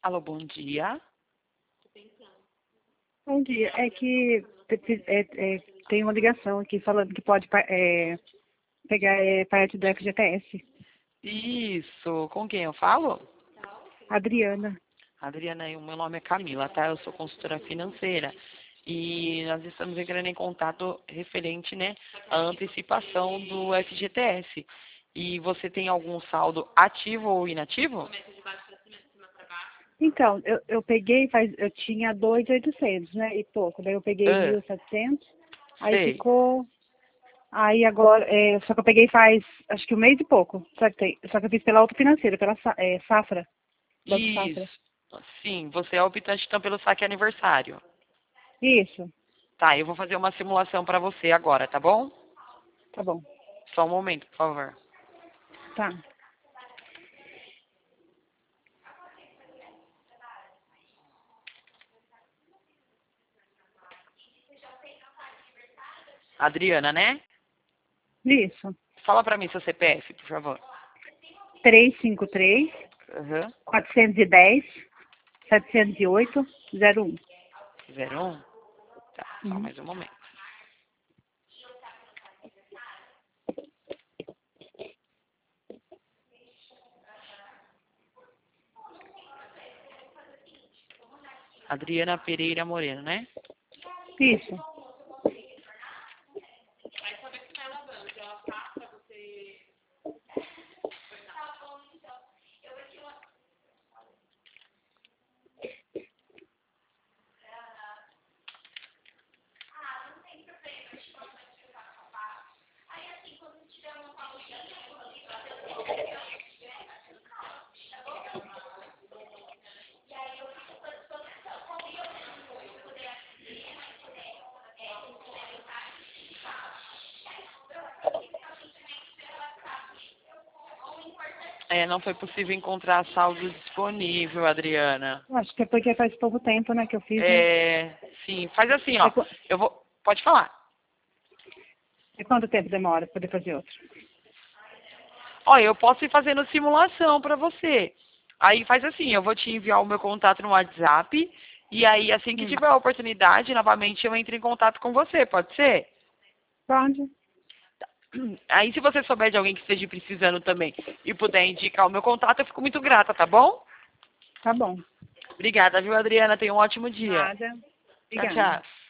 Alô, bom dia. Bom dia. É que tem uma ligação aqui falando que pode pegar parte do FGTS. Isso, com quem eu falo? Adriana. Adriana, o meu nome é Camila, tá? Eu sou consultora financeira. E nós estamos entrando em contato referente, né, à antecipação do FGTS. E você tem algum saldo ativo ou inativo? Então, eu peguei, eu tinha 2.800, né, e pouco. Daí eu peguei Ah, 1.700, aí sei. ficou. Aí agora, só que eu peguei faz, acho que um mês e pouco. Só que eu fiz pela autofinanceira, pela Safra, Banco Safra. Isso. Sim, você é optante então pelo saque aniversário. Isso, Tá, eu vou fazer uma simulação para você agora, tá bom? tá bom. Só um momento, por favor. Tá. Adriana, né? Isso. Fala para mim seu CPF, por favor. 353 Aham. 410 708 01. 01? Tá, só Uhum. mais um momento. Adriana Pereira Moreno, né? Isso. É, não foi possível encontrar saldo disponível, Adriana. Acho que é porque faz pouco tempo, né, que eu fiz, né? É, sim, faz assim, É, ó. Eu vou. Pode falar. é quanto tempo demora para poder fazer outro? Ó, eu posso ir fazendo simulação para você. Aí faz assim, eu vou te enviar o meu contato no WhatsApp. E aí, assim que Hum. tiver a oportunidade, novamente eu entro em contato com você, pode ser? Pode? Aí, se você souber de alguém que esteja precisando também e puder indicar o meu contato, eu fico muito grata, tá bom? Tá bom. Obrigada, viu, Adriana? Tenha um ótimo dia. Nada. Tchau, Obrigada. tchau.